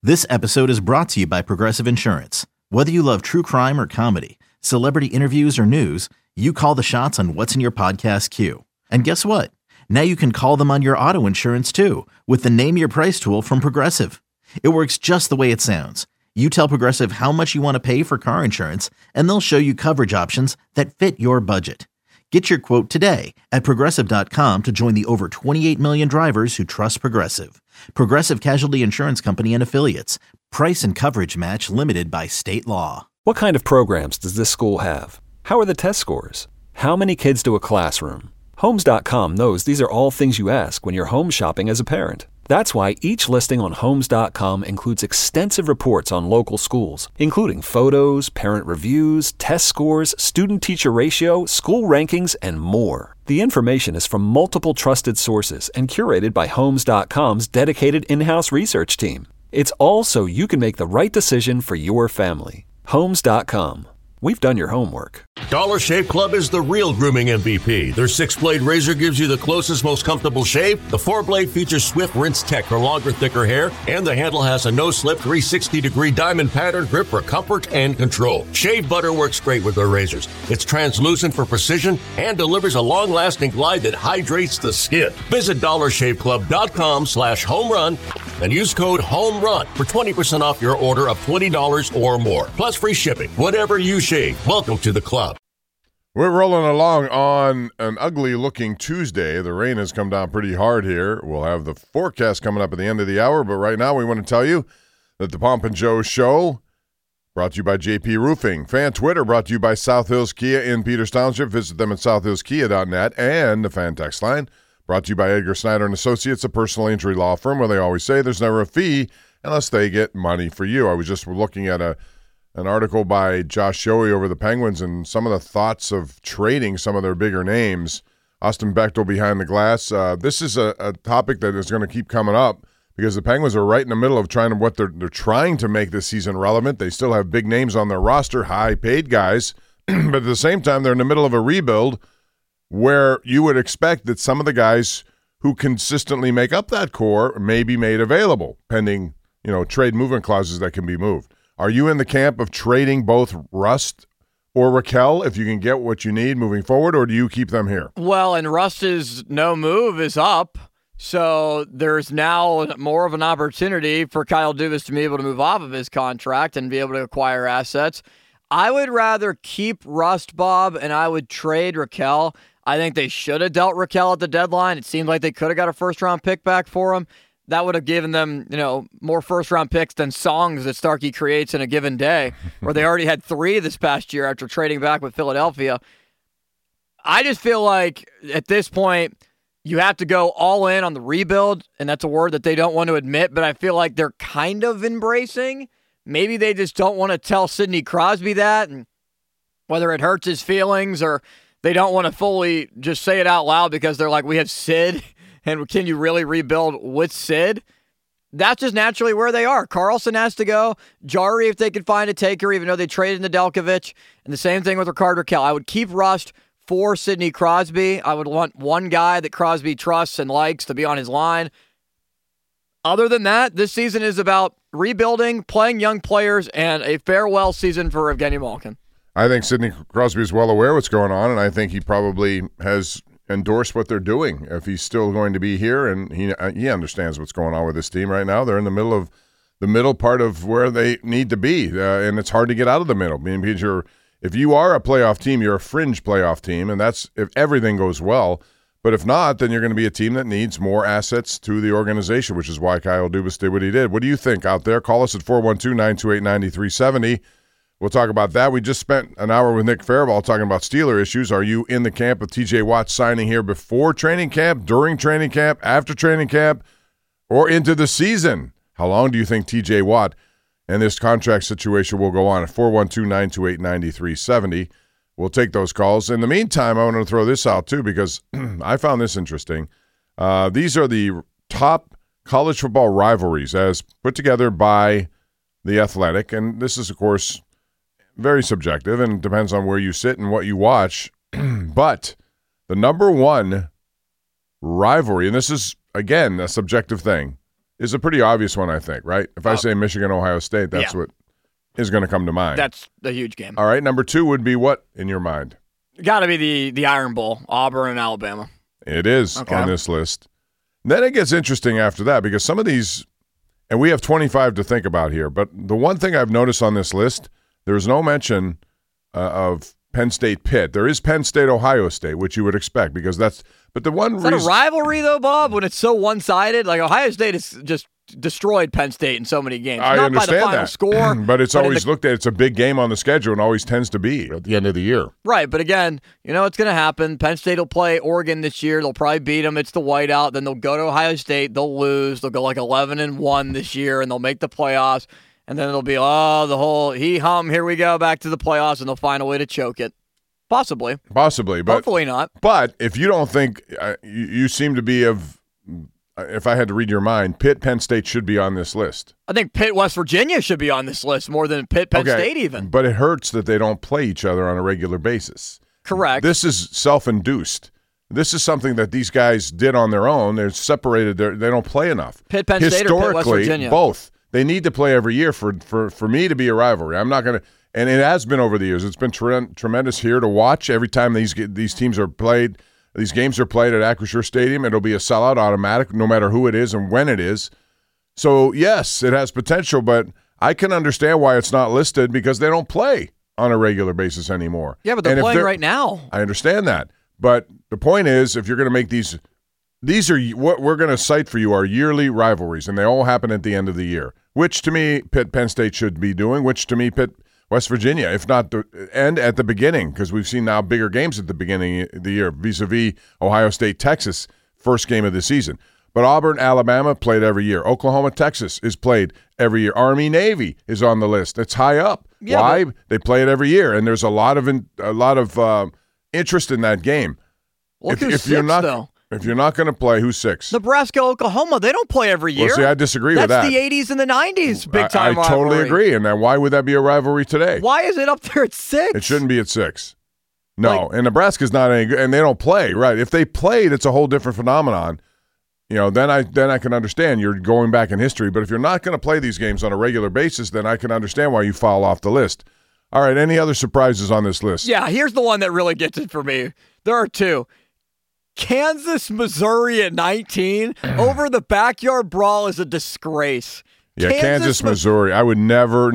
This episode is brought to you by Progressive Insurance. Whether you love true crime or comedy, celebrity interviews or news, you call the shots on what's in your podcast queue. And guess what? Now you can call them on your auto insurance too with the Name Your Price tool from Progressive. It works just the way it sounds. You tell Progressive how much you want to pay for car insurance, and they'll show you coverage options that fit your budget. Get your quote today at Progressive.com to join the over 28 million drivers who trust Progressive. Progressive Casualty Insurance Company and Affiliates. Price and coverage match limited by state law. What kind of programs does this school have? How are the test scores? How many kids to a classroom? Homes.com knows these are all things you ask when you're home shopping as a parent. That's why each listing on Homes.com includes extensive reports on local schools, including photos, parent reviews, test scores, student-teacher ratio, school rankings, and more. The information is from multiple trusted sources and curated by Homes.com's dedicated in-house research team. It's all so you can make the right decision for your family. Homes.com. We've done your homework. Dollar Shave Club is the real grooming MVP. Their 6-blade razor gives you the closest, most comfortable shave. The 4-blade features swift rinse tech for longer, thicker hair. And the handle has a no-slip 360-degree diamond pattern grip for comfort and control. Shave butter works great with their razors. It's translucent for precision and delivers a long-lasting glide that hydrates the skin. Visit dollarshaveclub.com/homerun and use code HOMERUN for 20% off your order of $20 or more. Plus free shipping. Whatever you shave. Welcome to the club. We're rolling along on an ugly-looking Tuesday. The rain has come down pretty hard here. We'll have the forecast coming up at the end of the hour, but right now we want to tell you that the Pomp and Joe Show, brought to you by JP Roofing. Fan Twitter, brought to you by South Hills Kia in Peters Township. Visit them at southhillskia.net. And the Fan Text Line, brought to you by Edgar Snyder and Associates, a personal injury law firm where they always say there's never a fee unless they get money for you. I was just looking at an article by Josh Shoey over the Penguins and some of the thoughts of trading some of their bigger names. Austin Bechtel behind the glass. This is a topic that is going to keep coming up because the Penguins are right in the middle of trying to what they're trying to make this season relevant. They still have big names on their roster, high-paid guys, but at the same time they're in the middle of a rebuild where you would expect that some of the guys who consistently make up that core may be made available, pending trade movement clauses that can be moved. Are you in the camp of trading both Rust or Raquel if you can get what you need moving forward, or do you keep them here? Well, and Rust's no move is up, so there's now more of an opportunity for Kyle Dubas to be able to move off of his contract and be able to acquire assets. I would rather keep Rust, Bob, and I would trade Raquel. I think they should have dealt Raquel at the deadline. It seemed like they could have got a first-round pick back for him. That would have given them, more first-round picks than songs that Starkey creates in a given day, where they already had 3 this past year after trading back with Philadelphia. I just feel like at this point, you have to go all in on the rebuild, and that's a word that they don't want to admit, but I feel like they're kind of embracing. Maybe they just don't want to tell Sidney Crosby that, and whether it hurts his feelings or they don't want to fully just say it out loud because they're like, we have Sid. And can you really rebuild with Sid? That's just naturally where they are. Carlson has to go. Jari, if they could find a taker, even though they traded Nedeljkovic. And the same thing with Rickard Rakell. I would keep Rust for Sidney Crosby. I would want one guy that Crosby trusts and likes to be on his line. Other than that, this season is about rebuilding, playing young players, and a farewell season for Evgeny Malkin. I think Sidney Crosby is well aware what's going on, and I think he probably has endorse what they're doing if he's still going to be here, and he understands what's going on with this team right now. They're in the middle part of where they need to be, and it's hard to get out of the middle. I mean, because if you are a playoff team, you're a fringe playoff team, and that's if everything goes well. But if not, then you're going to be a team that needs more assets to the organization, which is why Kyle Dubas did what he did. What do you think out there? Call us at 412-928-9370. We'll talk about that. We just spent an hour with Nick Faribault talking about Steeler issues. Are you in the camp of TJ Watt signing here before training camp, during training camp, after training camp, or into the season? How long do you think TJ Watt and this contract situation will go on? At 412-928-9370. We'll take those calls. In the meantime, I want to throw this out too because I found this interesting. These are the top college football rivalries as put together by The Athletic. And this is, of course, very subjective and depends on where you sit and what you watch. But the number one rivalry, and this is, again, a subjective thing, is a pretty obvious one, I think, right? If I say Michigan, Ohio State, that's what is going to come to mind. That's a huge game. All right, number 2 would be what in your mind? Got to be the Iron Bowl, Auburn and Alabama. It is on this list. Then it gets interesting after that because some of these, and we have 25 to think about here, but the one thing I've noticed on this list, there's no mention of Penn State Pitt. There is Penn State Ohio State, which you would expect because that's, but the one reason. Is that a rivalry though, Bob, when it's so one-sided? Like Ohio State has just destroyed Penn State in so many games. I Not understand by the final that. score. But it's always looked at, it's a big game on the schedule and always tends to be at the end of the year. Right, but again, you know what's going to happen. Penn State will play Oregon this year. They'll probably beat them. It's the whiteout. Then they'll go to Ohio State. They'll lose. They'll go like 11-1 this year, and they'll make the playoffs. And then it'll be, the whole he-hum, here we go, back to the playoffs, and they'll find a way to choke it. Possibly, but hopefully not. But if you don't think, you seem to be of, if I had to read your mind, Pitt, Penn State should be on this list. I think Pitt, West Virginia should be on this list more than Pitt, Penn State even. But it hurts that they don't play each other on a regular basis. Correct. This is self-induced. This is something that these guys did on their own. They're separated. They don't play enough. Pitt, Penn State, or Pitt, West Virginia? Both. They need to play every year for me to be a rivalry. I'm not going to, and it has been over the years. It's been tremendous here to watch. Every time these teams are played, these games are played at Acrisure Stadium, it'll be a sellout automatic, no matter who it is and when it is. So, yes, it has potential, but I can understand why it's not listed because they don't play on a regular basis anymore. Yeah, but they're playing right now. I understand that. But the point is, if you're going to make these are what we're going to cite for you are yearly rivalries, and they all happen at the end of the year, which to me, Pitt, Penn State should be doing, which to me, Pitt, West Virginia, if not and at the beginning, because we've seen now bigger games at the beginning of the year, vis-a-vis Ohio State, Texas, first game of the season. But Auburn, Alabama played every year. Oklahoma, Texas is played every year. Army, Navy is on the list. It's high up. Yeah, why? They play it every year, and there's a lot of interest in that game. Look who's six, though. If you're not going to play, who's 6? Nebraska, Oklahoma, they don't play every year. Well, see, I disagree with that. That's the 80s and the 90s, big-time rivalry. I totally agree, and then why would that be a rivalry today? Why is it up there at 6? It shouldn't be at 6. No, and Nebraska's not any good, and they don't play, right? If they played, it's a whole different phenomenon. You know, then I can understand you're going back in history, but if you're not going to play these games on a regular basis, then I can understand why you fall off the list. All right, any other surprises on this list? Yeah, here's the one that really gets it for me. There are 2. Kansas, Missouri at 19 over the backyard brawl is a disgrace. Yeah, Kansas, Missouri. I would never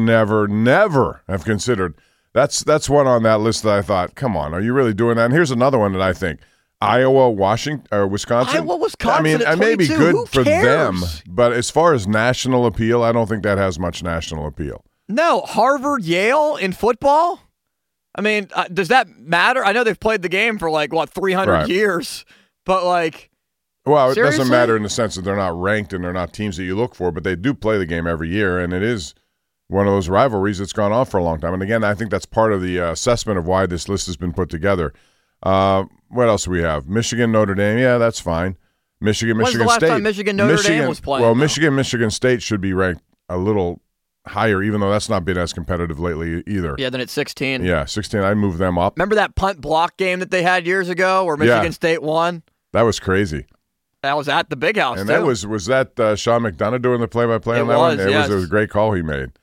have considered. That's one on that list that I thought, come on, are you really doing that? And here's another one that I think. Iowa, Wisconsin. Iowa, Wisconsin. I mean, at 22. It may be good Who for cares? them, but as far as national appeal, I don't think that has much national appeal. No, Harvard, Yale in football? I mean, does that matter? I know they've played the game for 300 years, but well, it seriously? doesn't matter in the sense that they're not ranked and they're not teams that you look for, but they do play the game every year, and it is one of those rivalries that's gone on for a long time. And again, I think that's part of the assessment of why this list has been put together. What else do we have? Michigan, Notre Dame. Yeah, that's fine. Michigan, When's Michigan the last State. time Michigan, Dame was playing? Well, Michigan State should be ranked a little higher, even though that's not been as competitive lately either. Yeah, then it's 16. Yeah, 16. I'd move them up. Remember that punt block game that they had years ago where Michigan State won? That was crazy. That was at the Big House, and too. that was that Sean McDonough doing the play-by-play on that one? Yes. It was a great call he made.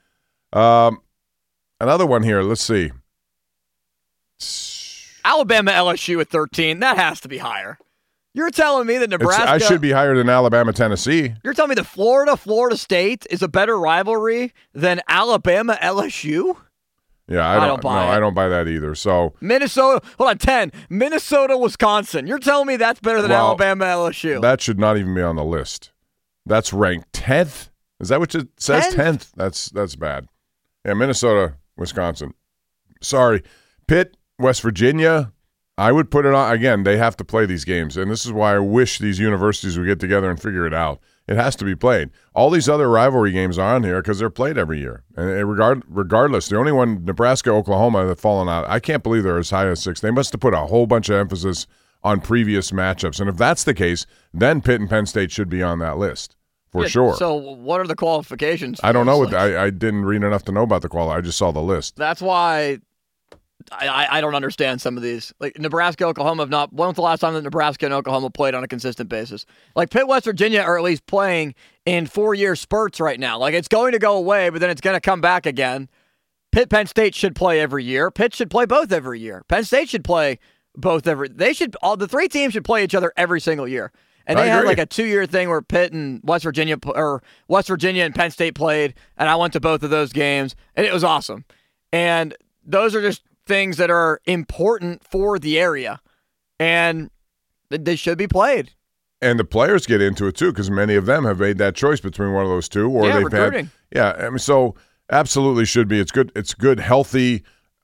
Another one here. Let's see. Alabama, LSU at 13. That has to be higher. You're telling me that Nebraska... I should be higher than Alabama, Tennessee. You're telling me that Florida State is a better rivalry than Alabama, LSU? Yeah, I don't buy it. I don't buy that either. So Minnesota, hold on, 10. Minnesota, Wisconsin. You're telling me that's better than Alabama, LSU? That should not even be on the list. That's ranked 10th. Is that what it says? 10th? That's bad. Yeah, Minnesota, Wisconsin. Sorry. Pitt, West Virginia, I would put it on. Again, they have to play these games, and this is why I wish these universities would get together and figure it out. It has to be played. All these other rivalry games are on here because they're played every year. And regardless, the only one, Nebraska, Oklahoma, that fallen out, I can't believe they're as high as 6. They must have put a whole bunch of emphasis on previous matchups. And if that's the case, then Pitt and Penn State should be on that list for sure. So what are the qualifications? I don't know. I didn't read enough to know about the qualify. I just saw the list. That's why I don't understand some of these. Like Nebraska, Oklahoma have not. When was the last time that Nebraska and Oklahoma played on a consistent basis? Like Pitt, West Virginia are at least playing in 4-year spurts right now. Like it's going to go away, but then it's going to come back again. Pitt, Penn State should play every year. Pitt should play both every year. Penn State should play both every. They should. All the 3 teams should play each other every single year. And they had like a 2-year thing where Pitt and West Virginia and Penn State played, and I went to both of those games, and it was awesome. And those are just things that are important for the area, and they should be played. And the players get into it too, because many of them have made that choice between one of those two, or they've recruiting. I mean, so absolutely should be. It's good. It's good, healthy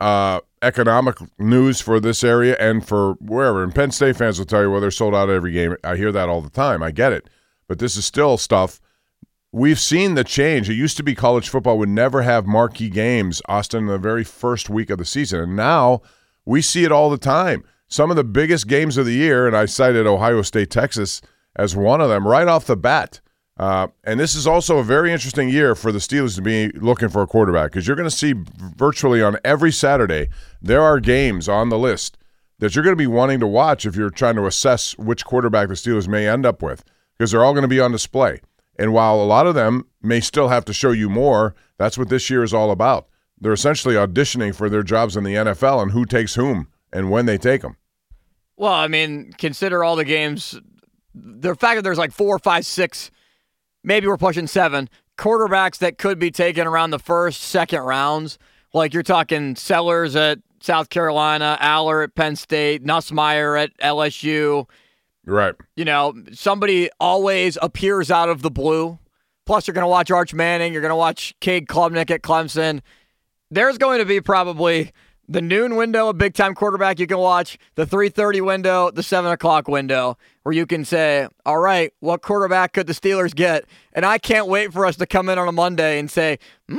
economic news for this area and for wherever. And Penn State fans will tell you, well, they're sold out every game. I hear that all the time. I get it, but this is still stuff. We've seen the change. It used to be college football would never have marquee games, Austin, in the very first week of the season. And now we see it all the time. Some of the biggest games of the year, and I cited Ohio State, Texas as one of them right off the bat. And this is also a very interesting year for the Steelers to be looking for a quarterback, because you're going to see virtually on every Saturday there are games on the list that you're going to be wanting to watch if you're trying to assess which quarterback the Steelers may end up with, because they're all going to be on display. And while a lot of them may still have to show you more, that's what this year is all about. They're essentially auditioning for their jobs in the NFL and who takes whom and when they take them. Well, I mean, consider all the games. The fact that there's like 4, 5, 6, maybe we're pushing 7 quarterbacks that could be taken around the first, second rounds. Like you're talking Sellers at South Carolina, Aller at Penn State, Nussmeier at LSU. Right. You know, somebody always appears out of the blue. Plus, you're going to watch Arch Manning. You're going to watch Cade Klubnik at Clemson. There's going to be probably the noon window, a big-time quarterback you can watch, the 3:30 window, the 7 o'clock window, where you can say, all right, what quarterback could the Steelers get? And I can't wait for us to come in on a Monday and say,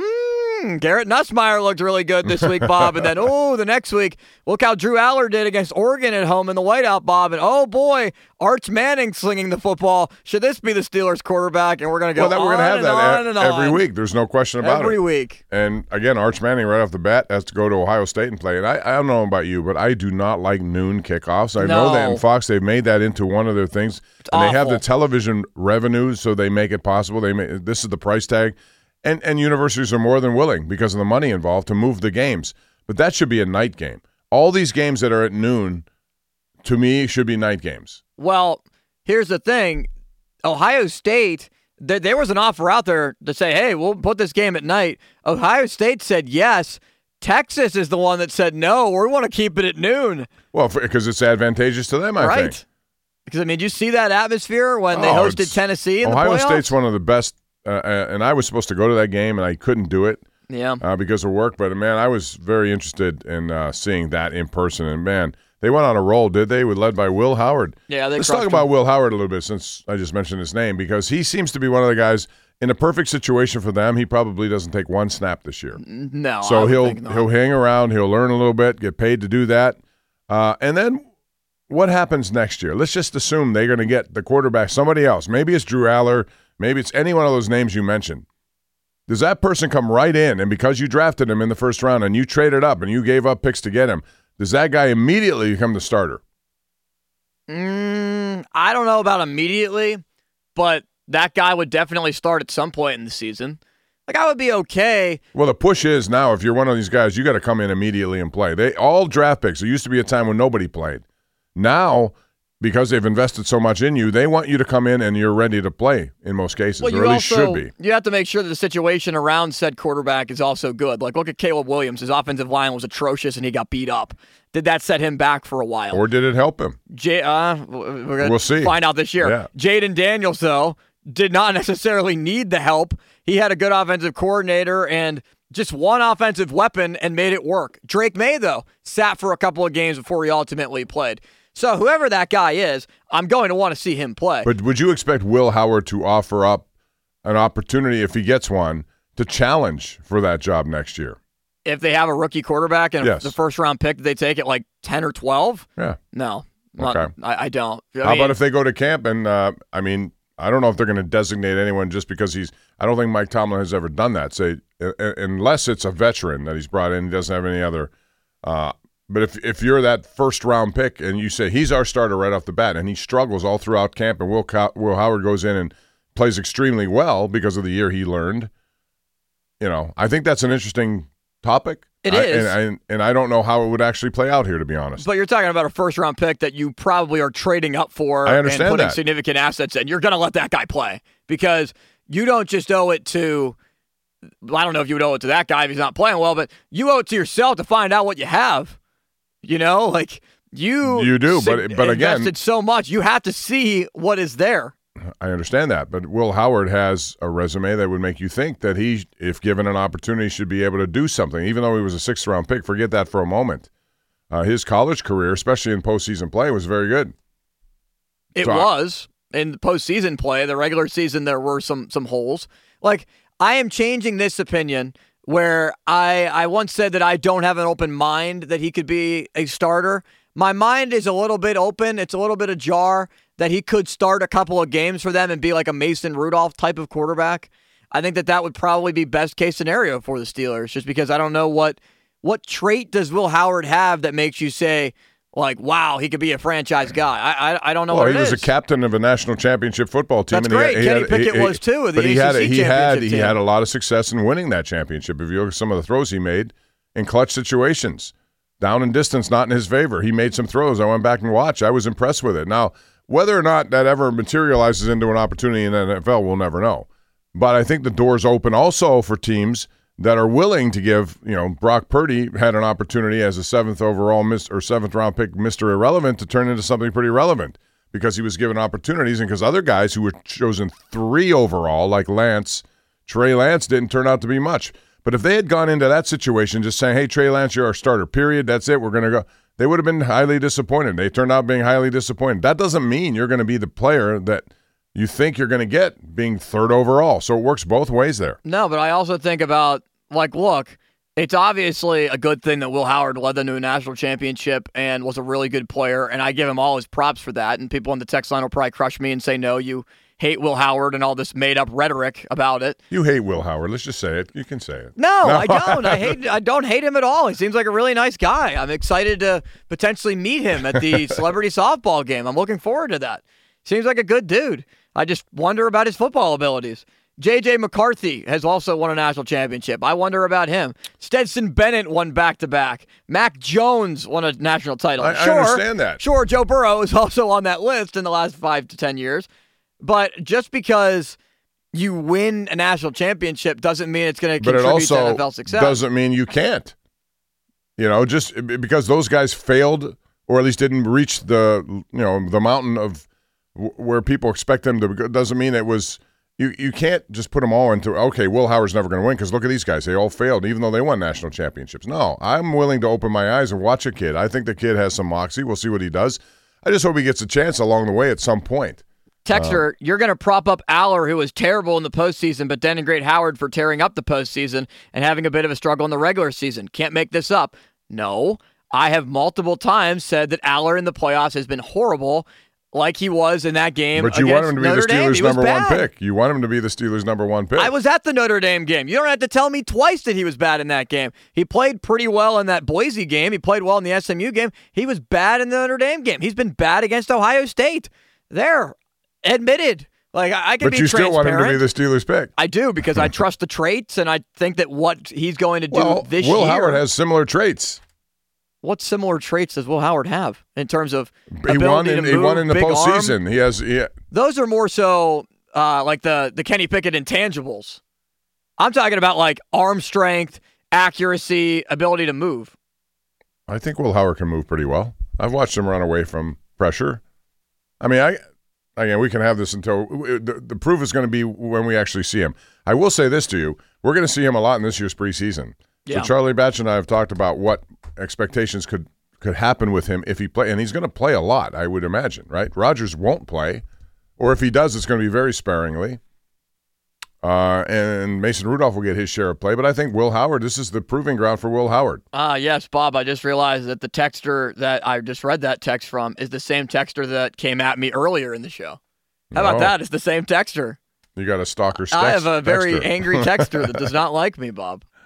Garrett Nussmeier looked really good this week, Bob. And then, the next week, look how Drew Aller did against Oregon at home in the whiteout, Bob. And, oh, boy, Arch Manning slinging the football. Should this be the Steelers quarterback? And we're going to go we're going to have that every week. There's no question about it. Every week. And, again, Arch Manning right off the bat has to go to Ohio State and play. And I don't know about you, but I do not like noon kickoffs. I know that in Fox they've made that into one of their things. And they have the television revenues, so they make it possible. This is the price tag. And universities are more than willing, because of the money involved, to move the games. But that should be a night game. All these games that are at noon, to me, should be night games. Well, here's the thing. Ohio State, there was an offer out there to say, hey, we'll put this game at night. Ohio State said yes. Texas is the one that said no. We want to keep it at noon. Well, because it's advantageous to them, I think. Because, I mean, did you see that atmosphere when they hosted Tennessee in the playoffs? Ohio State's one of the best. And I was supposed to go to that game, and I couldn't do it because of work. But, man, I was very interested in seeing that in person. And, man, they went on a roll, did they? Led by Will Howard. Yeah, let's talk about Will Howard a little bit, since I just mentioned his name, because he seems to be one of the guys in a perfect situation for them. He probably doesn't take one snap this year. No, so he'll hang around. He'll learn a little bit, get paid to do that. And then what happens next year? Let's just assume they're going to get the quarterback, somebody else. Maybe it's Drew Aller. Maybe it's any one of those names you mentioned. Does that person come right in, and because you drafted him in the first round and you traded up and you gave up picks to get him, does that guy immediately become the starter? I don't know about immediately, but that guy would definitely start at some point in the season. Like, I would be okay. Well, the push is now, if you're one of these guys, you got to come in immediately and play. All draft picks. There used to be a time when nobody played. Now, because they've invested so much in you, they want you to come in and you're ready to play in most cases. Well, or at least should be. You have to make sure that the situation around said quarterback is also good. Like, look at Caleb Williams. His offensive line was atrocious and he got beat up. Did that set him back for a while? Or did it help him? We'll see. Find out this year. Yeah. Jaden Daniels, though, did not necessarily need the help. He had a good offensive coordinator and just one offensive weapon and made it work. Drake May, though, sat for a couple of games before he ultimately played. So whoever that guy is, I'm going to want to see him play. But would you expect Will Howard to offer up an opportunity, if he gets one, to challenge for that job next year? If they have a rookie quarterback and the first-round pick, they take it like 10 or 12? Yeah. No. Okay. I don't. How about if they go to camp and, I don't know if they're going to designate anyone just because I don't think Mike Tomlin has ever done that. Say, unless it's a veteran that he's brought in, he doesn't have any other But if you're that first-round pick and you say he's our starter right off the bat and he struggles all throughout camp and Will Howard goes in and plays extremely well because of the year he learned, I think that's an interesting topic. It is. And I don't know how it would actually play out here, to be honest. But you're talking about a first-round pick that you probably are trading up for I understand and putting that. significant assets in. You're going to let that guy play because you don't just owe it to – I don't know if you would owe it to that guy if he's not playing well, but you owe it to yourself to find out what you have. You do, but again, invested so much. You have to see what is there. I understand that, but Will Howard has a resume that would make you think that he, if given an opportunity, should be able to do something. Even though he was a sixth-round pick, forget that for a moment. His college career, especially in postseason play, was very good. It was in the postseason play. The regular season, there were some holes. Like, I am changing this opinion where I once said that I don't have an open mind that he could be a starter. My mind is a little bit open. It's a little bit ajar that he could start a couple of games for them and be like a Mason Rudolph type of quarterback. I think that would probably be best case scenario for the Steelers, just because I don't know what trait does Will Howard have that makes you say, like, wow, he could be a franchise guy. I don't know what it is. Well, he was a captain of a national championship football team. That's great. Kenny Pickett was too. But he had a lot of success in winning that championship. If you look at some of the throws he made in clutch situations, down and distance, not in his favor. He made some throws. I went back and watched. I was impressed with it. Now, whether or not that ever materializes into an opportunity in the NFL, we'll never know. But I think the door's open also for teams that are willing to give, Brock Purdy had an opportunity as a seventh round pick, Mr. Irrelevant, to turn into something pretty relevant because he was given opportunities and because other guys who were chosen 3 overall, like Trey Lance, didn't turn out to be much. But if they had gone into that situation just saying, hey, Trey Lance, you're our starter, period, that's it, we're going to go, they would have been highly disappointed. They turned out being highly disappointed. That doesn't mean you're going to be the player that you think you're going to get being 3rd overall. So it works both ways there. No, but I also think about, look, it's obviously a good thing that Will Howard led them to a national championship and was a really good player, and I give him all his props for that. And people on the text line will probably crush me and say, no, you hate Will Howard and all this made-up rhetoric about it. You hate Will Howard. Let's just say it. You can say it. No, I don't. I don't hate him at all. He seems like a really nice guy. I'm excited to potentially meet him at the celebrity softball game. I'm looking forward to that. Seems like a good dude. I just wonder about his football abilities. J.J. McCarthy has also won a national championship. I wonder about him. Stetson Bennett won back-to-back. Mac Jones won a national title. I understand that. Sure, Joe Burrow is also on that list in the last 5 to 10 years. But just because you win a national championship doesn't mean it's going to contribute to NFL success. But it also doesn't mean you can't. Just because those guys failed or at least didn't reach the mountain of where people expect them to go, doesn't mean it was you can't just put them all into, okay, Will Howard's never going to win because look at these guys. They all failed even though they won national championships. No, I'm willing to open my eyes and watch a kid. I think the kid has some moxie. We'll see what he does. I just hope he gets a chance along the way at some point. Texter, you're going to prop up Aller, who was terrible in the postseason, but denigrate Howard for tearing up the postseason and having a bit of a struggle in the regular season. Can't make this up. No, I have multiple times said that Aller in the playoffs has been horrible, like he was in that game. But you want him to be the Steelers' number one bad. pick. You want him to be the Steelers' number 1 pick. I was at the Notre Dame game. You don't have to tell me twice that he was bad in that game. He played pretty well in that Boise game. He played well in the SMU game. He was bad in the Notre Dame game. He's been bad against Ohio State. There. Admitted. I can be transparent. But you still want him to be the Steelers' pick. I do, because I trust the traits, and I think that what he's going to do this year. Will Howard has similar traits. What similar traits does Will Howard have in terms of he won in the postseason? Arm? He has. Those are more so like the Kenny Pickett intangibles. I'm talking about arm strength, accuracy, ability to move. I think Will Howard can move pretty well. I've watched him run away from pressure. I mean, Again, we can have this until the proof is going to be when we actually see him. I will say this to you. We're going to see him a lot in this year's preseason. Yeah. So Charlie Batch and I have talked about what expectations could happen with him if he play, and he's going to play a lot, I would imagine, right? Rodgers won't play, or if he does, it's going to be very sparingly. And Mason Rudolph will get his share of play, but I think Will Howard, this is the proving ground for Will Howard. Yes, Bob, I just realized that the texter that I just read that text from is the same texter that came at me earlier in the show. How about that? It's the same texter. You got a stalker I have a very angry texter that does not like me, Bob.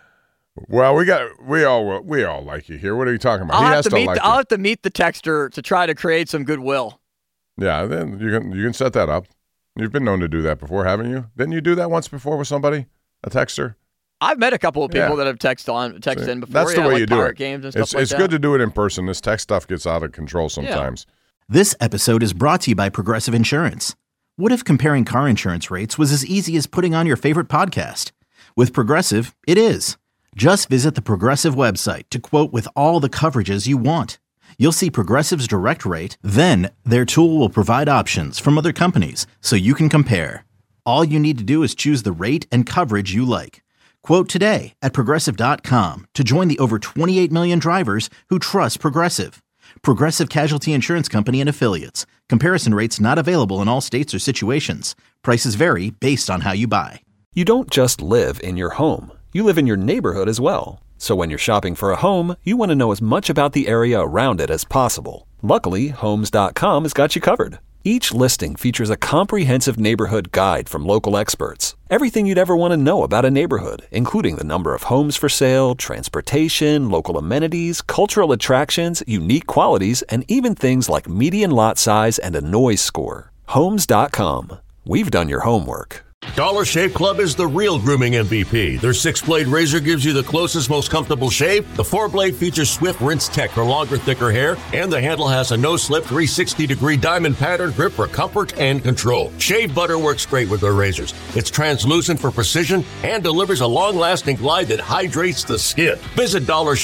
Well, we all like you here. What are you talking about? I'll have to meet the texter to try to create some goodwill. Yeah, then you can set that up. You've been known to do that before, haven't you? Didn't you do that once before with somebody, a texter? I've met a couple of people that have texted in before. That's the way you do it. Games and stuff it's good to do it in person. This text stuff gets out of control sometimes. Yeah. This episode is brought to you by Progressive Insurance. What if comparing car insurance rates was as easy as putting on your favorite podcast? With Progressive, it is. Just visit the Progressive website to quote with all the coverages you want. You'll see Progressive's direct rate, then their tool will provide options from other companies so you can compare. All you need to do is choose the rate and coverage you like. Quote today at Progressive.com to join the over 28 million drivers who trust Progressive. Progressive Casualty Insurance Company and Affiliates. Comparison rates not available in all states or situations. Prices vary based on how you buy. You don't just live in your home. You live in your neighborhood as well. So when you're shopping for a home, you want to know as much about the area around it as possible. Luckily, Homes.com has got you covered. Each listing features a comprehensive neighborhood guide from local experts. Everything you'd ever want to know about a neighborhood, including the number of homes for sale, transportation, local amenities, cultural attractions, unique qualities, and even things like median lot size and a noise score. Homes.com. We've done your homework. Dollar Shave Club is the real grooming MVP. Their 6-blade razor gives you the closest, most comfortable shave. The 4-blade features Swift Rinse Tech for longer, thicker hair, and the handle has a no-slip 360-degree diamond pattern grip for comfort and control. Shave butter works great with their razors. It's translucent for precision and delivers a long-lasting glide that hydrates the skin. Visit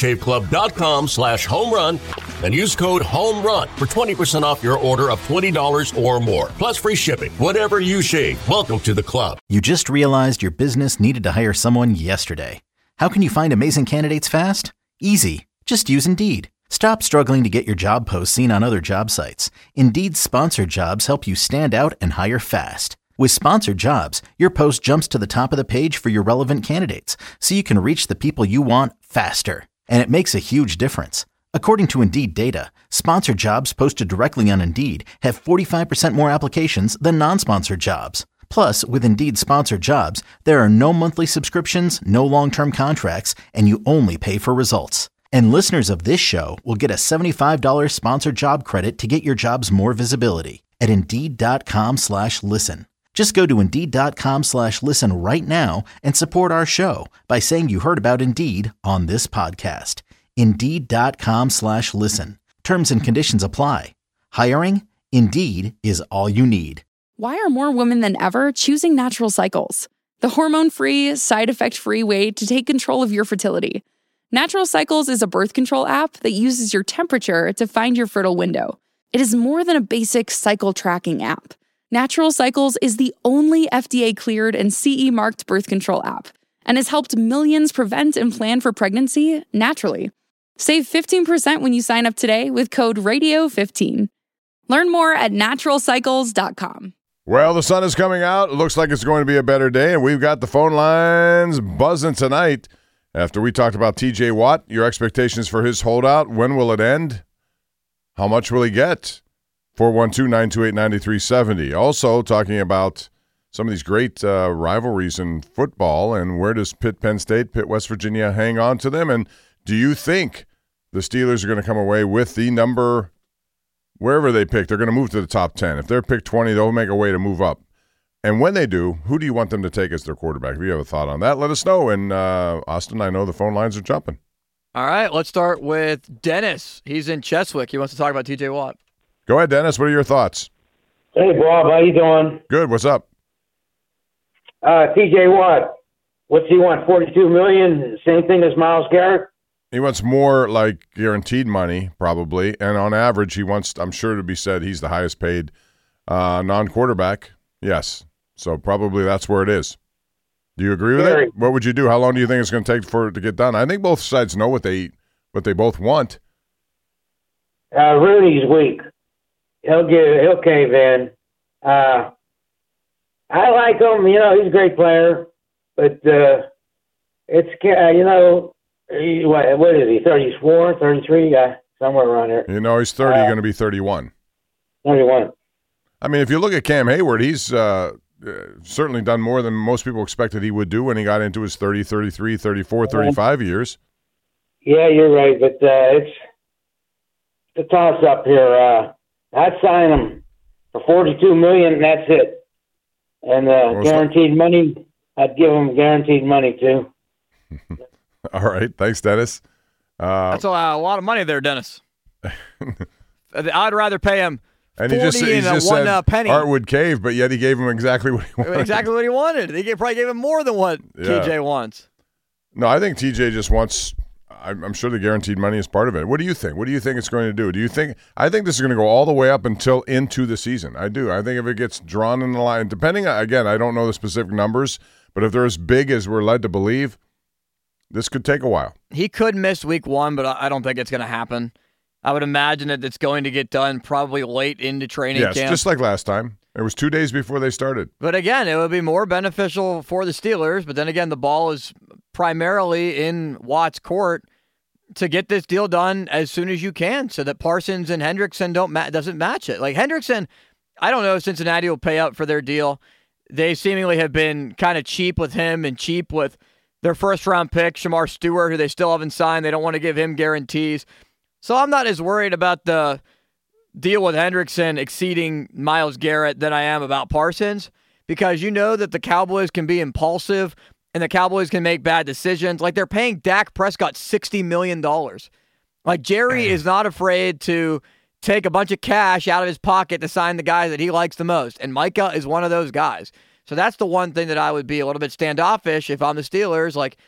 DollarShaveClub.com/homerun and use code HOMERUN for 20% off your order of $20 or more, plus free shipping. Whatever you shave, welcome to the club. You just realized your business needed to hire someone yesterday. How can you find amazing candidates fast? Easy. Just use Indeed. Stop struggling to get your job posts seen on other job sites. Indeed's sponsored jobs help you stand out and hire fast. With sponsored jobs, your post jumps to the top of the page for your relevant candidates, so you can reach the people you want faster. And it makes a huge difference. According to Indeed data, sponsored jobs posted directly on Indeed have 45% more applications than non-sponsored jobs. Plus, with Indeed sponsored jobs, there are no monthly subscriptions, no long-term contracts, and you only pay for results. And listeners of this show will get a $75 sponsored job credit to get your jobs more visibility at Indeed.com/listen. Just go to Indeed.com/listen right now and support our show by saying you heard about Indeed on this podcast. Indeed.com/listen. Terms and conditions apply. Hiring? Indeed is all you need. Why are more women than ever choosing Natural Cycles? The hormone-free, side-effect-free way to take control of your fertility. Natural Cycles is a birth control app that uses your temperature to find your fertile window. It is more than a basic cycle tracking app. Natural Cycles is the only FDA-cleared and CE-marked birth control app and has helped millions prevent and plan for pregnancy naturally. Save 15% when you sign up today with code RADIO15. Learn more at naturalcycles.com. Well, the sun is coming out. It looks like it's going to be a better day, and we've got the phone lines buzzing tonight. After we talked about TJ Watt, your expectations for his holdout, when will it end? How much will he get? 412-928-9370. Also talking about some of these great rivalries in football, and where does Pitt-Penn State, Pitt-West Virginia hang on to them? And do you think the Steelers are going to come away with the number – wherever they pick, they're going to move to the top 10. If they're picked 20, they'll make a way to move up. And when they do, who do you want them to take as their quarterback? If you have a thought on that, let us know. And Austin, I know the phone lines are jumping. All right, let's start with Dennis. He's in Cheswick. He wants to talk about TJ Watt. Go ahead, Dennis. What are your thoughts? Hey, Bob. How you doing? Good. What's up? TJ Watt. What's he want, $42 million? Same thing as Myles Garrett? He wants more like guaranteed money, probably. And on average, he wants, I'm sure to be said, he's the highest paid non-quarterback. Yes. So probably that's where it is. Do you agree with it? What would you do? How long do you think it's going to take for it to get done? I think both sides know what they both want. Rooney's weak. He'll cave in. I like him. He's a great player. But it's, what is he, 34, 33? Somewhere around there. He's 30, going to be 31. 31. I mean, if you look at Cam Hayward, he's certainly done more than most people expected he would do when he got into his 30, 33, 34, 35 years. Yeah, you're right, but it's a toss-up here. I'd sign him for $42 million, and that's it. And guaranteed money, I'd give him guaranteed money too. All right, thanks, Dennis. That's a lot of money there, Dennis. I'd rather pay him and 40 he just one said penny. Art would cave, but yet he gave him exactly what he wanted. Exactly what he wanted. He probably gave him more than what TJ wants. No, I think TJ just wants. I'm sure the guaranteed money is part of it. What do you think? What do you think it's going to do? Do you think? I think this is going to go all the way up until into the season. I do. I think if it gets drawn in the line, depending, again, I don't know the specific numbers, but if they're as big as we're led to believe, this could take a while. He could miss week 1, but I don't think it's going to happen. I would imagine that it's going to get done probably late into training camp. Yes, just like last time. It was 2 days before they started. But again, it would be more beneficial for the Steelers. But then again, the ball is primarily in Watt's court to get this deal done as soon as you can so that Parsons and Hendrickson doesn't match it. Like Hendrickson, I don't know if Cincinnati will pay up for their deal. They seemingly have been kind of cheap with him and cheap with their first-round pick, Shamar Stewart, who they still haven't signed. They don't want to give him guarantees. So I'm not as worried about the deal with Hendrickson exceeding Myles Garrett than I am about Parsons, because you know that the Cowboys can be impulsive and the Cowboys can make bad decisions. Like they're paying Dak Prescott $60 million. Like Jerry is not afraid to take a bunch of cash out of his pocket to sign the guys that he likes the most. And Micah is one of those guys. So that's the one thing that I would be a little bit standoffish if I'm the Steelers. Like,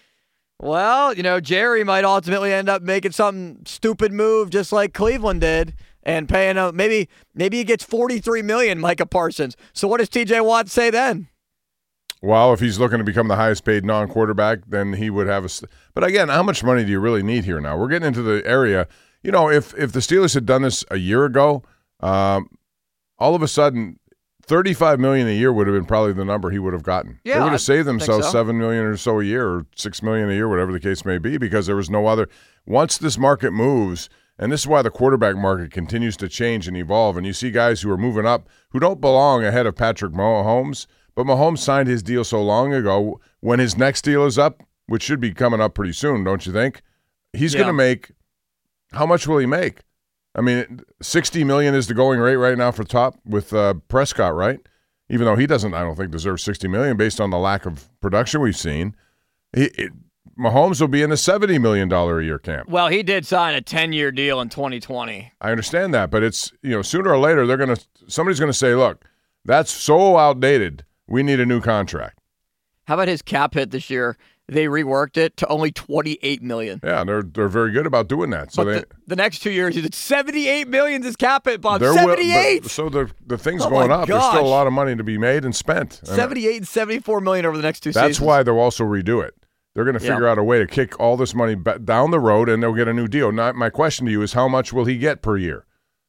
well, Jerry might ultimately end up making some stupid move just like Cleveland did and paying maybe he gets $43 million, Micah Parsons. So what does TJ Watt say then? Well, if he's looking to become the highest paid non-quarterback, then he would have but again, how much money do you really need here now? We're getting into the area. If the Steelers had done this a year ago, all of a sudden $35 million a year would have been probably the number he would have gotten. Yeah, they would have saved themselves so. $7 million or so a year, or $6 million a year, whatever the case may be, because there was no other. Once this market moves, and this is why the quarterback market continues to change and evolve, and you see guys who are moving up who don't belong ahead of Patrick Mahomes, but Mahomes signed his deal so long ago. When his next deal is up, which should be coming up pretty soon, don't you think? He's going to make. How much will he make? I mean, $60 million is the going rate right now for top with Prescott, right? Even though he doesn't, I don't think, deserve $60 million based on the lack of production we've seen. Mahomes will be in the $70 million a year camp. Well, he did sign a 10-year deal in 2020. I understand that, but it's sooner or later somebody's going to say, look, that's so outdated. We need a new contract. How about his cap hit this year? They reworked it to only $28 million. Yeah, they're very good about doing that. So but the next 2 years, he did $78 million is cap hit, Bob. 78. So the thing's going up. There's still a lot of money to be made and spent. 78 and $74 million over the next 2 seasons. That's why they'll also redo it. They're going to figure out a way to kick all this money down the road, and they'll get a new deal. Now, my question to you is, how much will he get per year?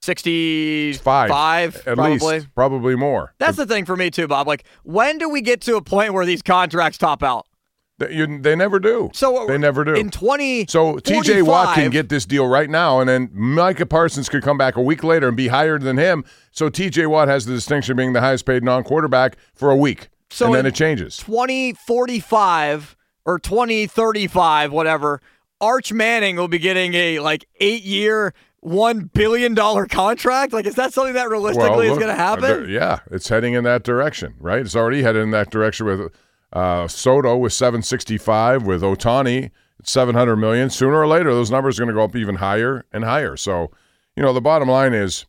65 at probably. Least, probably more. That's the thing for me too, Bob. Like, when do we get to a point where these contracts top out? They never do. So they never do. In 2045, so TJ Watt can get this deal right now, and then Micah Parsons could come back a week later and be higher than him. So TJ Watt has the distinction of being the highest paid non-quarterback for a week, and then it changes. 2045 or 2035, whatever. Arch Manning will be getting a 8-year, $1 billion contract. Like, is that something that realistically is going to happen? Yeah, it's heading in that direction, right? It's already headed in that direction with. Soto with $765, with Ohtani at $700 million. Sooner or later, those numbers are going to go up even higher and higher. So, the bottom line is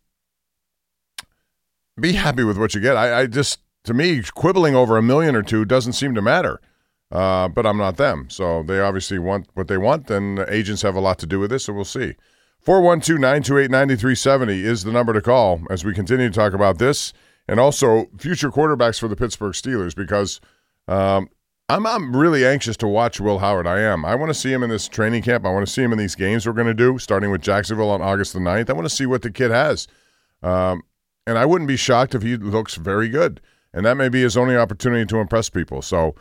be happy with what you get. I just, to me, quibbling over $1 million or $2 million doesn't seem to matter. But I'm not them. So they obviously want what they want, and agents have a lot to do with this, so we'll see. 412-928-9370 is the number to call as we continue to talk about this and also future quarterbacks for the Pittsburgh Steelers, because I'm really anxious to watch Will Howard. I am. I want to see him in this training camp. I want to see him in these games we're going to do, starting with Jacksonville on August the 9th. I want to see what the kid has. And I wouldn't be shocked if he looks very good. And that may be his only opportunity to impress people. So,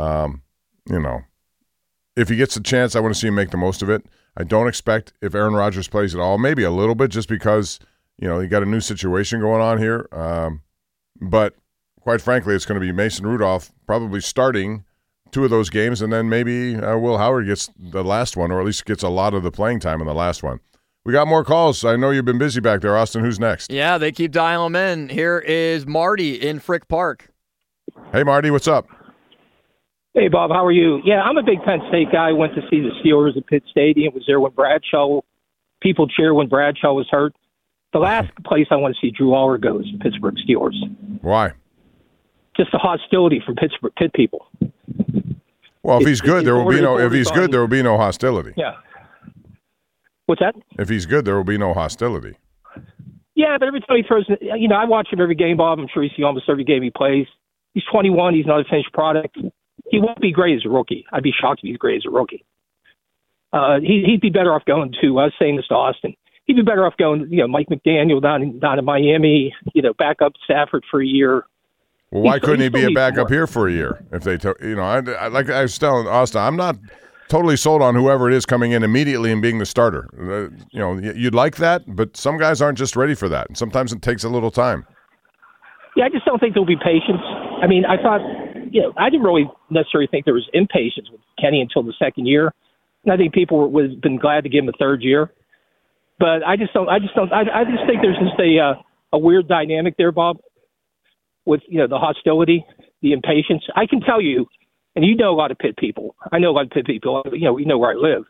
if he gets a chance, I want to see him make the most of it. I don't expect, if Aaron Rodgers plays at all, maybe a little bit just because, you got a new situation going on here. But quite frankly, it's going to be Mason Rudolph probably starting 2 of those games, and then maybe Will Howard gets the last one, or at least gets a lot of the playing time in the last one. We got more calls. I know you've been busy back there, Austin. Who's next? Yeah, they keep dialing them in. Here is Marty in Frick Park. Hey, Marty, what's up? Hey, Bob, how are you? Yeah, I'm a big Penn State guy. Went to see the Steelers at Pitt Stadium. Was there when Bradshaw, people cheer when Bradshaw was hurt. The last place I want to see Drew Aller go is the Pittsburgh Steelers. Why? Just the hostility from Pitt people. Well, if he's good, there will be no. If he's good, there will be no hostility. Yeah. What's that? If he's good, there will be no hostility. Yeah, but every time he throws, I watch him every game, Bob. I'm sure you see almost every game he plays. He's 21. He's not a finished product. He won't be great as a rookie. I'd be shocked if he's great as a rookie. He'd be better off going to. I was saying this to Austin. He'd be better off going. Mike McDaniel down in Miami. Back up Stafford for a year. Well, why couldn't he be a backup here for a year? If they, like I was telling Austin, I'm not totally sold on whoever it is coming in immediately and being the starter. You'd like that, but some guys aren't just ready for that, and sometimes it takes a little time. Yeah, I just don't think there'll be patience. I mean, I thought, I didn't really necessarily think there was impatience with Kenny until the second year, and I think people would have been glad to give him a third year. But I just think there's just a weird dynamic there, Bob, with the hostility, the impatience. I can tell you, and you know a lot of Pitt people. I know a lot of Pitt people. You know where I live.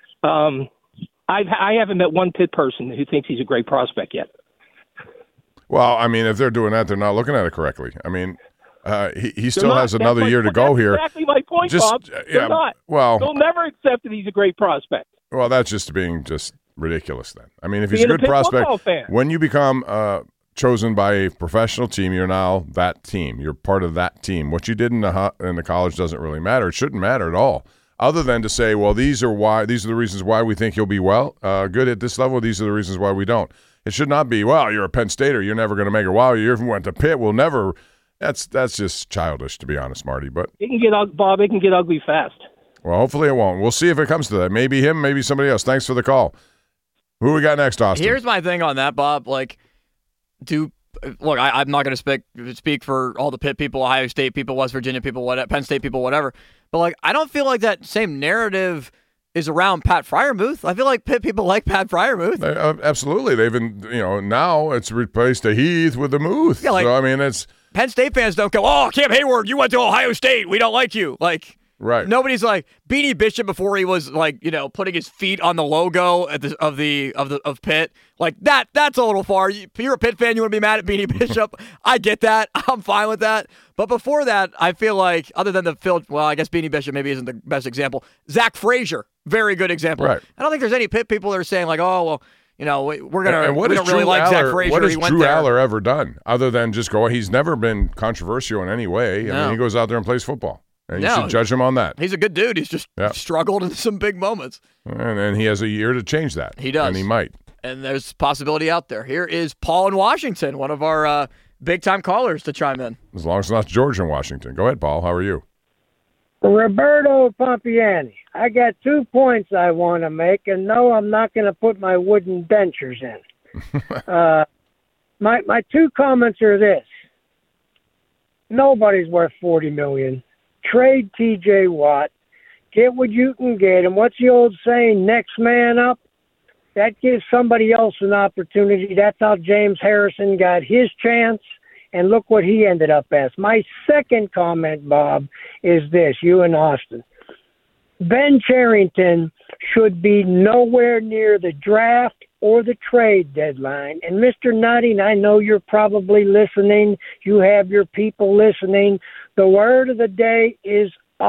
I haven't met one Pitt person who thinks he's a great prospect yet. Well, I mean, if they're doing that, they're not looking at it correctly. I mean, he still has another year to go here. That's exactly my point, Bob. They're not. Well, they'll never accept that he's a great prospect. Well, that's just being just ridiculous then. I mean, if he's a good prospect, when you become chosen by a professional team, you're now that team. You're part of that team. What you did in the college doesn't really matter. It shouldn't matter at all, other than to say, well, these are the reasons why we think you'll be good at this level. These are the reasons why we don't. It should not be, well, you're a Penn Stater, you're never going to make it. Wow, you even went to Pitt, we'll never. That's just childish, to be honest, Marty. But it can get Bob. It can get ugly fast. Well, hopefully it won't. We'll see if it comes to that. Maybe him, maybe somebody else. Thanks for the call. Who we got next, Austin? Here's my thing on that, Bob. I'm not going to speak for all the Pitt people, Ohio State people, West Virginia people, Penn State people, whatever. But I don't feel like that same narrative is around Pat Freiermuth. I feel like Pitt people like Pat Freiermuth. Absolutely. They've been, now it's replaced a Heath with a Muth. Yeah, so, I mean, it's Penn State fans don't go, oh, Cam Hayward, you went to Ohio State. We don't like you. Right. Nobody's like Beanie Bishop before he was putting his feet on the logo of Pitt. That's a little far. If you're a Pitt fan, you want to be mad at Beanie Bishop. I get that. I'm fine with that. But before that, I feel like other than I guess Beanie Bishop maybe isn't the best example. Zach Frazier, very good example. Right. I don't think there's any Pitt people that are saying we don't really like Zach Frazier. What has Drew Aller ever done other than just go? He's never been controversial in any way. I mean, he goes out there and plays football. And you should judge him on that. He's a good dude. He's just struggled in some big moments. And he has a year to change that. He does. And he might. And there's possibility out there. Here is Paul in Washington, one of our big-time callers to chime in. As long as it's not George in Washington. Go ahead, Paul. How are you? Roberto Pompiani. I got 2 points I want to make, and no, I'm not going to put my wooden dentures in. My 2 comments are this. Nobody's worth $40 million. Trade T.J. Watt. Get what you can get. And what's the old saying? Next man up. That gives somebody else an opportunity. That's how James Harrison got his chance. And look what he ended up as. My second comment, Bob, is this. You and Austin. Ben Cherington should be nowhere near the draft or the trade deadline. And Mr. Nutting, I know you're probably listening. You have your people listening. The word of the day is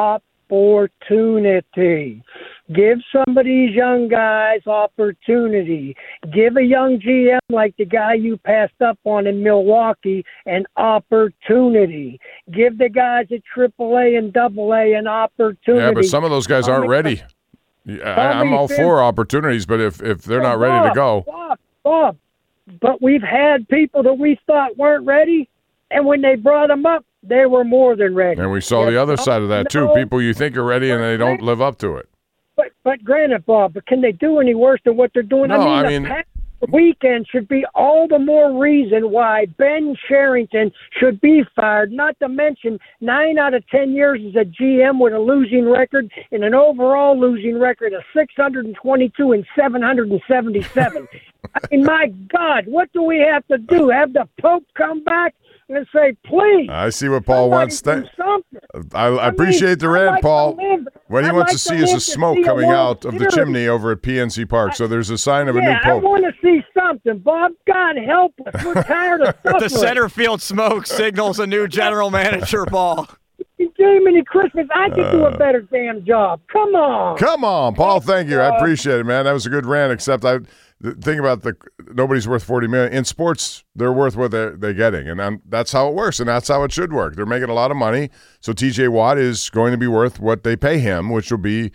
opportunity. Give some of these young guys opportunity. Give a young GM like the guy you passed up on in Milwaukee an opportunity. Give the guys at AAA and AA an opportunity. Yeah, but some of those guys aren't ready. I'm all for opportunities, but if they're not ready to go. Bob, but we've had people that we thought weren't ready, and when they brought them up, they were more than ready. And we saw the other side of that, too. People you think are ready, and they don't live up to it. But granted, Bob, but can they do any worse than what they're doing? No, the Packers weekend should be all the more reason why Ben Sherrington should be fired, not to mention 9 out of 10 years as a GM with a losing record and an overall losing record of 622 and 777. I mean, my God, what do we have to do? Have the Pope come back and say, please? I see what Paul wants. I appreciate the rant, Paul. What he wants to see is the smoke coming out of the chimney over at PNC Park. So there's a sign of a new Pope. I want to see something, Bob. God help us. We're tired of suffering. The center field smoke signals a new general manager, Paul. Jiminy Christmas, I could do a better damn job. Come on, Paul. Thank you. I appreciate it, man. That was a good rant. Except the thing about nobody's worth $40 million in sports. They're worth what they're getting, and that's how it works, and that's how it should work. They're making a lot of money, so T.J. Watt is going to be worth what they pay him, which will be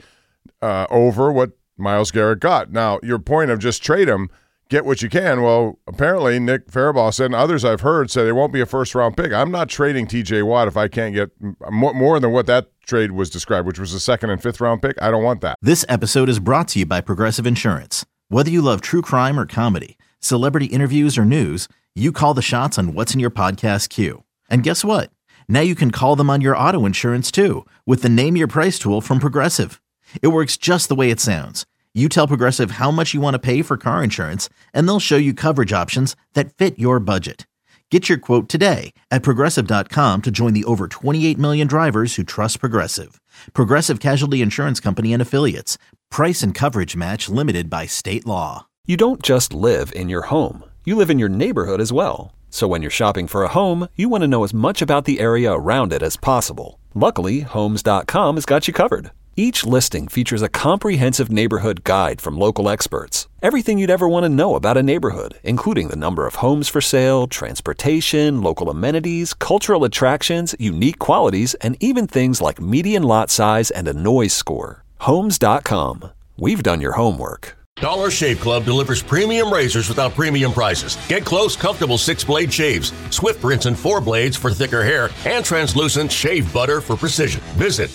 over what Myles Garrett got. Now, your point of just trade him. Get what you can. Well, apparently Nick Farabaugh said, and others I've heard said it won't be a first-round pick. I'm not trading T.J. Watt if I can't get more than what that trade was described, which was a second and fifth-round pick. I don't want that. This episode is brought to you by Progressive Insurance. Whether you love true crime or comedy, celebrity interviews or news, you call the shots on what's in your podcast queue. And guess what? Now you can call them on your auto insurance too with the Name Your Price tool from Progressive. It works just the way it sounds. You tell Progressive how much you want to pay for car insurance, and they'll show you coverage options that fit your budget. Get your quote today at Progressive.com to join the over 28 million drivers who trust Progressive. Progressive Casualty Insurance Company and Affiliates. Price and coverage match limited by state law. You don't just live in your home. You live in your neighborhood as well. So when you're shopping for a home, you want to know as much about the area around it as possible. Luckily, Homes.com has got you covered. Each listing features a comprehensive neighborhood guide from local experts. Everything you'd ever want to know about a neighborhood, including the number of homes for sale, transportation, local amenities, cultural attractions, unique qualities, and even things like median lot size and a noise score. Homes.com. We've done your homework. Dollar Shave Club delivers premium razors without premium prices. Get close, comfortable 6-blade shaves, swift rinse and 4 blades for thicker hair, and translucent shave butter for precision. Visit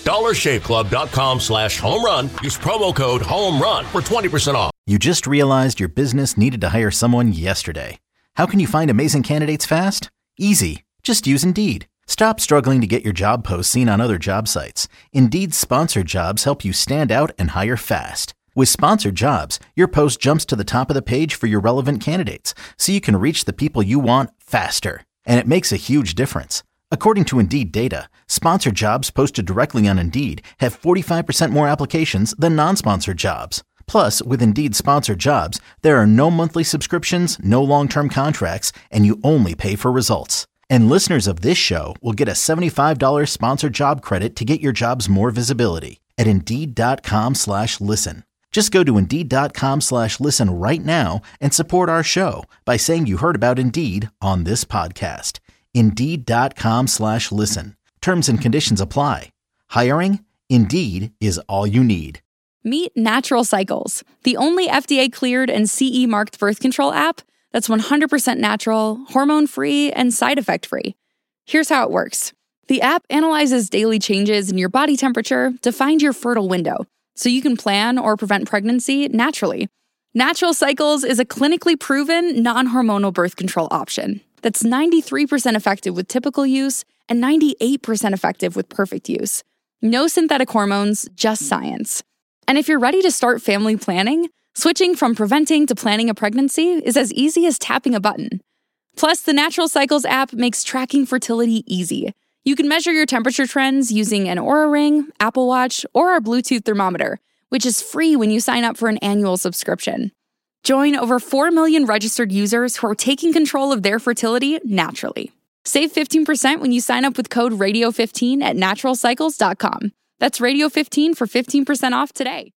dollarshaveclub.com/homerun. Use promo code HOMERUN for 20% off. You just realized your business needed to hire someone yesterday. How can you find amazing candidates fast? Easy. Just use Indeed. Stop struggling to get your job posts seen on other job sites. Indeed's sponsored jobs help you stand out and hire fast. With sponsored jobs, your post jumps to the top of the page for your relevant candidates, so you can reach the people you want faster. And it makes a huge difference. According to Indeed data, sponsored jobs posted directly on Indeed have 45% more applications than non-sponsored jobs. Plus, with Indeed sponsored jobs, there are no monthly subscriptions, no long-term contracts, and you only pay for results. And listeners of this show will get a $75 sponsored job credit to get your jobs more visibility at Indeed.com/listen. Just go to Indeed.com/listen right now and support our show by saying you heard about Indeed on this podcast. Indeed.com/listen. Terms and conditions apply. Hiring? Indeed is all you need. Meet Natural Cycles, the only FDA-cleared and CE-marked birth control app that's 100% natural, hormone-free, and side effect-free. Here's how it works. The app analyzes daily changes in your body temperature to find your fertile window, so you can plan or prevent pregnancy naturally. Natural Cycles is a clinically proven, non-hormonal birth control option that's 93% effective with typical use and 98% effective with perfect use. No synthetic hormones, just science. And if you're ready to start family planning, switching from preventing to planning a pregnancy is as easy as tapping a button. Plus, the Natural Cycles app makes tracking fertility easy. You can measure your temperature trends using an Oura Ring, Apple Watch, or our Bluetooth thermometer, which is free when you sign up for an annual subscription. Join over 4 million registered users who are taking control of their fertility naturally. Save 15% when you sign up with code RADIO15 at naturalcycles.com. That's RADIO15 for 15% off today.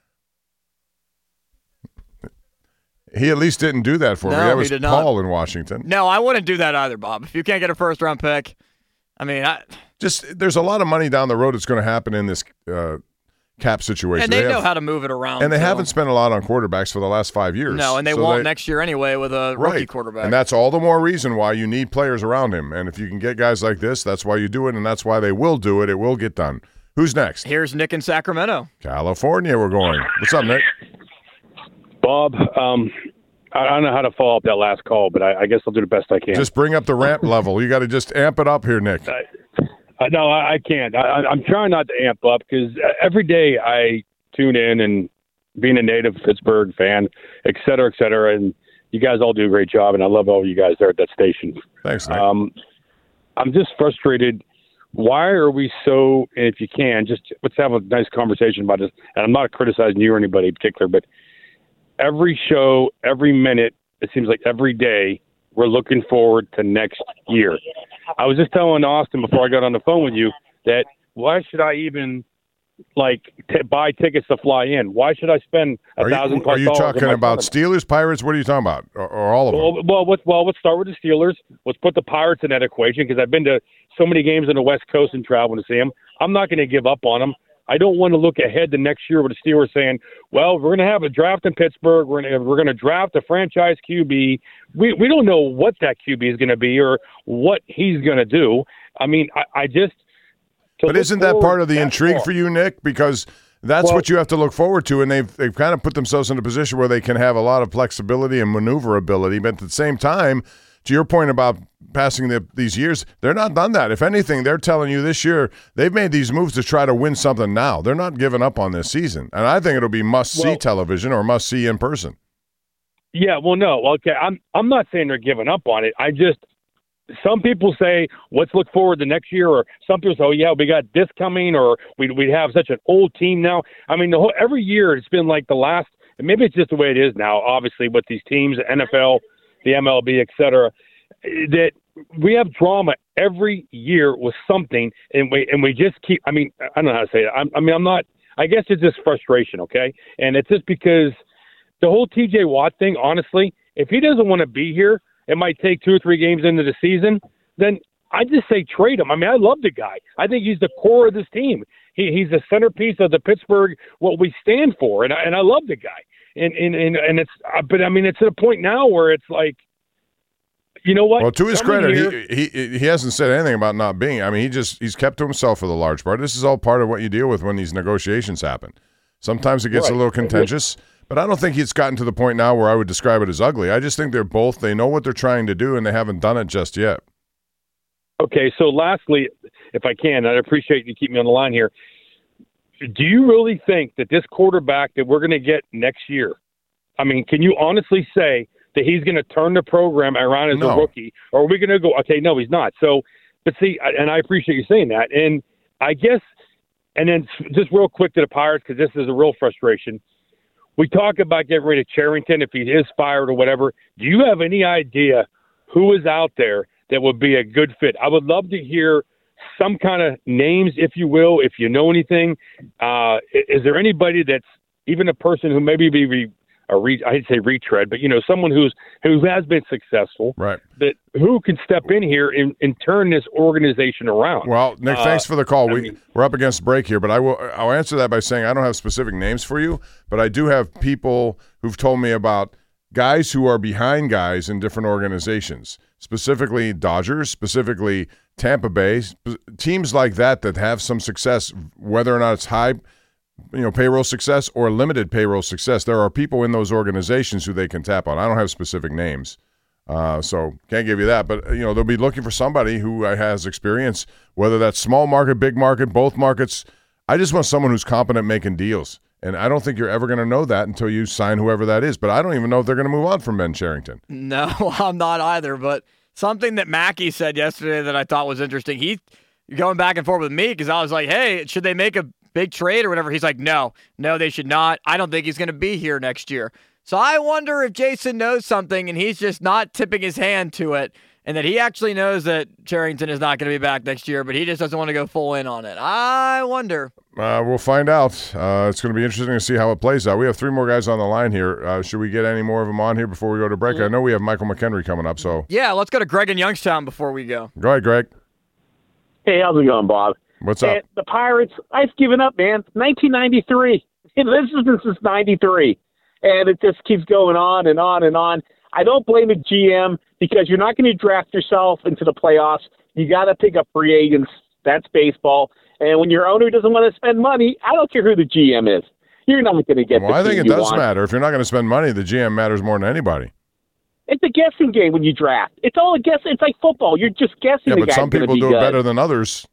He at least didn't do that for me. That was Paul in Washington. No, I wouldn't do that either, Bob. If you can't get a first-round pick, I mean, there's a lot of money down the road that's going to happen in this cap situation. And they know how to move it around. And they haven't spent a lot on quarterbacks for the last 5 years. No, and they won't next year anyway with a rookie quarterback. And that's all the more reason why you need players around him. And if you can get guys like this, that's why you do it, and that's why they will do it. It will get done. Who's next? Here's Nick in Sacramento. California we're going. What's up, Nick? Bob, I don't know how to follow up that last call, but I guess I'll do the best I can. Just bring up the ramp level. You got to just amp it up here, Nick. No, I can't. I'm trying not to amp up because every day I tune in, and being a native Pittsburgh fan, et cetera, and you guys all do a great job, and I love all you guys there at that station. Thanks, Nick. I'm just frustrated. Why are we so, and if you can, just let's have a nice conversation about this, and I'm not criticizing you or anybody in particular, but every show, every minute, it seems like every day, we're looking forward to next year. I was just telling Austin before I got on the phone with you that why should I even buy tickets to fly in? Why should I spend $1,000? Are you talking about Steelers, Pirates? What are you talking about? Or all of them? Well, let's start with the Steelers. Let's put the Pirates in that equation because I've been to so many games on the West Coast and traveling to see them. I'm not going to give up on them. I don't want to look ahead to next year with the Steelers saying, well, we're going to have a draft in Pittsburgh. We're going to draft a franchise QB. We don't know what that QB is going to be or what he's going to do. I mean, I just – But isn't that part of the intrigue for you, Nick? Because that's what you have to look forward to, and they've kind of put themselves in a position where they can have a lot of flexibility and maneuverability. But at the same time, to your point about passing these years, they're not done that. If anything, they're telling you this year they've made these moves to try to win something now. They're not giving up on this season. And I think it'll be must-see television or must-see in person. Yeah, well, no. Okay, I'm not saying they're giving up on it. Some people say, let's look forward to next year, or some people say, oh, yeah, we got this coming, or we have such an old team now. I mean, every year it's been like the last, and maybe it's just the way it is now, obviously, with these teams, the NFL, the MLB, et cetera, that we have drama every year with something, and we just keep, I mean, I don't know how to say it. I guess it's just frustration, okay? And it's just because the whole TJ Watt thing, honestly, if he doesn't want to be here, it might take 2 or 3 games into the season, then I just say trade him. I mean, I love the guy. I think he's the core of this team. He's the centerpiece of the Pittsburgh, what we stand for, and I love the guy. And it's, but I mean, it's at a point now where it's like, you know what? Well, to his credit, he hasn't said anything about not being. I mean, he's kept to himself for the large part. This is all part of what you deal with when these negotiations happen. Sometimes it gets a little contentious. But I don't think it's gotten to the point now where I would describe it as ugly. I just think they know what they're trying to do, and they haven't done it just yet. Okay, so lastly, if I can, I'd appreciate you keep me on the line here. Do you really think that this quarterback that we're going to get next year, I mean, can you honestly say that he's going to turn the program around as a rookie? Or are we going to go, okay, no, he's not. So, but see, and I appreciate you saying that. And I guess, and then just real quick to the Pirates, because this is a real frustration. We talk about getting rid of Cherington if he is fired or whatever. Do you have any idea who is out there that would be a good fit? I would love to hear some kind of names, if you will, if you know anything. Is there anybody that's even a person who maybe be I'd say retread, but someone who has been successful, right? That who can step in here and turn this organization around. Well, Nick, thanks for the call. We're up against break here, but I'll answer that by saying I don't have specific names for you, but I do have people who've told me about guys who are behind guys in different organizations, specifically Dodgers, specifically Tampa Bay, teams like that have some success, whether or not it's high payroll success or limited payroll success. There are people in those organizations who they can tap on. I don't have specific names, so can't give you that. But, they'll be looking for somebody who has experience, whether that's small market, big market, both markets. I just want someone who's competent making deals. And I don't think you're ever going to know that until you sign whoever that is. But I don't even know if they're going to move on from Ben Cherington. No, I'm not either. But something that Mackey said yesterday that I thought was interesting, he's going back and forth with me because I was like, hey, should they make a big trade or whatever? He's like, no, they should not. I don't think he's going to be here next year. So I wonder if Jason knows something and he's just not tipping his hand to it, and that he actually knows that Cherington is not going to be back next year, but he just doesn't want to go full in on it. I wonder. We'll find out. It's going to be interesting to see how it plays out. We have 3 more guys on the line here. Should we get any more of them on here before we go to break? I know we have Michael McHenry coming up. So yeah, let's go to Greg in Youngstown before we go. Go ahead, Greg. Hey, how's it going, Bob? What's up? The Pirates, I've given up, man. 1993. This has been since 93. And it just keeps going on and on and on. I don't blame the GM because you're not going to draft yourself into the playoffs. You got to pick up free agents. That's baseball. And when your owner doesn't want to spend money, I don't care who the GM is. You're not going to get the I think team it does matter. If you're not going to spend money, the GM matters more than anybody. It's a guessing game when you draft. It's all a guess. It's like football. You're just guessing. Yeah, the but guy's some people be do good. it better than others.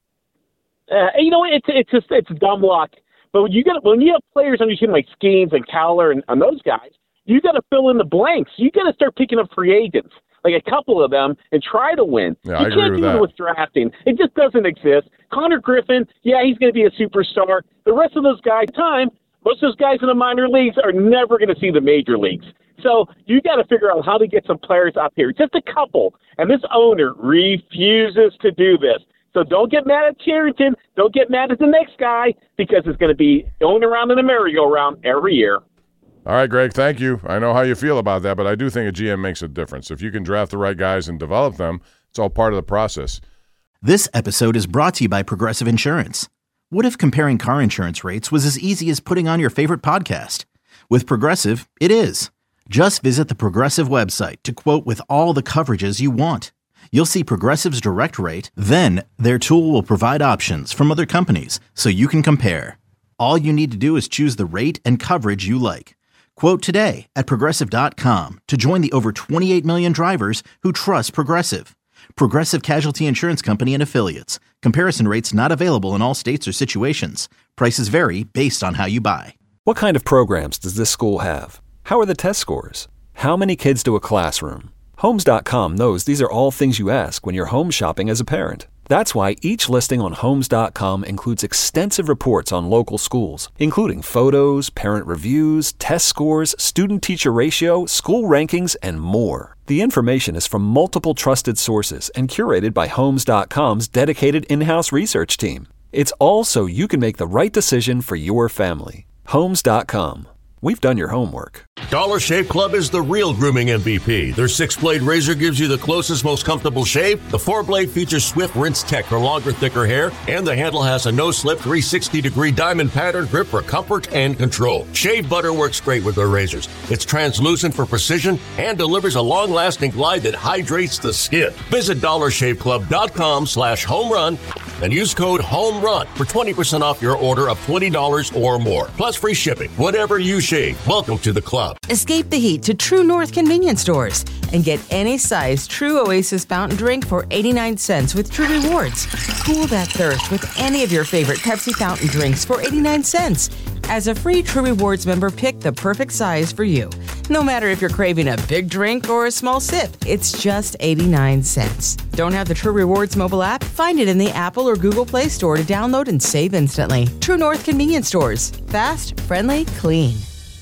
It's dumb luck. But when you have players on your team like Skeens and Cowler and those guys, you got to fill in the blanks. You got to start picking up free agents, like a couple of them, and try to win. Yeah, you I agree can't with do that. it with drafting. It just doesn't exist. Connor Griffin, yeah, he's going to be a superstar. The rest of those guys, most of those guys in the minor leagues are never going to see the major leagues. So you got to figure out how to get some players up here, just a couple. And this owner refuses to do this. So don't get mad at Cherington. Don't get mad at the next guy, because it's going to be going around in a merry-go-round every year. All right, Greg, thank you. I know how you feel about that, but I do think a GM makes a difference. If you can draft the right guys and develop them, it's all part of the process. This episode is brought to you by Progressive Insurance. What if comparing car insurance rates was as easy as putting on your favorite podcast? With Progressive, it is. Just visit the Progressive website to quote with all the coverages you want. You'll see Progressive's direct rate, then their tool will provide options from other companies so you can compare. All you need to do is choose the rate and coverage you like. Quote today at Progressive.com to join the over 28 million drivers who trust Progressive. Progressive Casualty Insurance Company and Affiliates. Comparison rates not available in all states or situations. Prices vary based on how you buy. What kind of programs does this school have? How are the test scores? How many kids do a classroom? Homes.com knows these are all things you ask when you're home shopping as a parent. That's why each listing on Homes.com includes extensive reports on local schools, including photos, parent reviews, test scores, student-teacher ratio, school rankings, and more. The information is from multiple trusted sources and curated by Homes.com's dedicated in-house research team. It's all so you can make the right decision for your family. Homes.com. We've done your homework. Dollar Shave Club is the real grooming MVP. Their 6-blade razor gives you the closest, most comfortable shave. The 4-blade features Swift Rinse Tech for longer, thicker hair. And the handle has a no-slip 360-degree diamond pattern grip for comfort and control. Shave butter works great with their razors. It's translucent for precision and delivers a long-lasting glide that hydrates the skin. Visit DollarShaveClub.com/homerun and use code HOMERUN for 20% off your order of $20 or more. Plus free shipping. Whatever you shave. Welcome to the club. Escape the heat to True North convenience stores and get any size True Oasis fountain drink for 89 cents with True Rewards. Cool that thirst with any of your favorite Pepsi fountain drinks for 89 cents. As a free True Rewards member, pick the perfect size for you. No matter if you're craving a big drink or a small sip, it's just 89 cents. Don't have the True Rewards mobile app? Find it in the Apple or Google Play Store to download and save instantly. True North convenience stores. Fast, friendly, clean.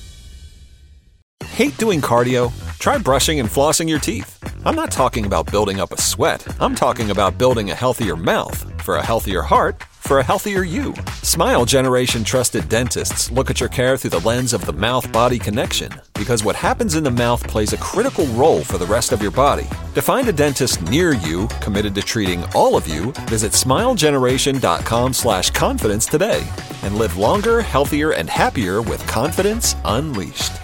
Hate doing cardio? Try brushing and flossing your teeth. I'm not talking about building up a sweat. I'm talking about building a healthier mouth for a healthier heart for a healthier you. Smile Generation trusted dentists look at your care through the lens of the mouth-body connection, because what happens in the mouth plays a critical role for the rest of your body. To find a dentist near you committed to treating all of you, visit smilegeneration.com/confidence today and live longer, healthier, and happier with confidence unleashed.